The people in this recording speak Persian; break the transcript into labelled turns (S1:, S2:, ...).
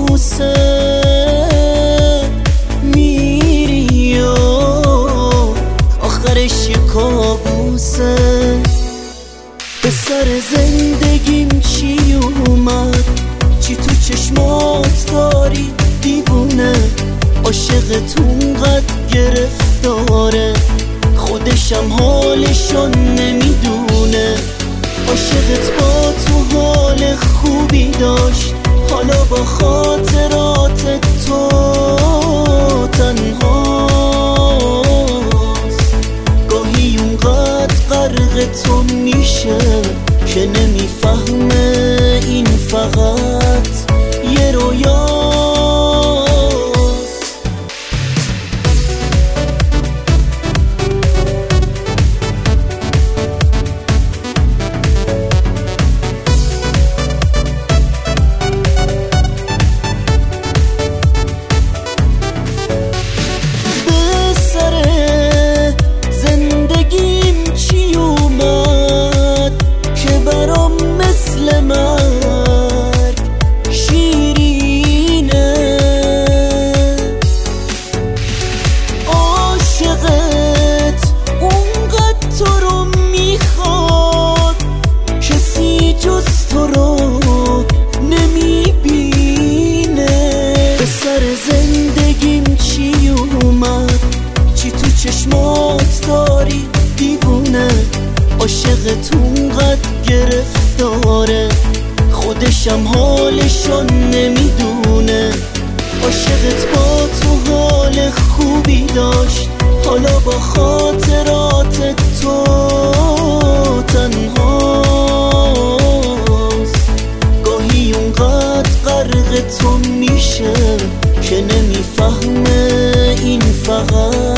S1: کابوسه، میری و آخرش یه کابوسه. به سر زندگیم چی اومد؟ چی تو چشمات داری دیوونه؟ عاشقت اونقدر گرفتاره خودشم حالشو نمیدونه. عاشقت با تو حال خوبی داشت، حالا با خاطرات تو تنهاست. گاهی اونقدر غرق تو میشه که نمیفهمه این فقط یه رویاست. زندگیم چی اومد؟ چی تو چشمات داری دیوونه؟ عاشقت اونقدر گرفتاره خودشم حالشو نمیدونه. عاشقت با تو حال خوبی داشت، حالا با خاطرات تو تنهاست. گاهی اونقدر غرق تو میشه که نمیفهمه این فقط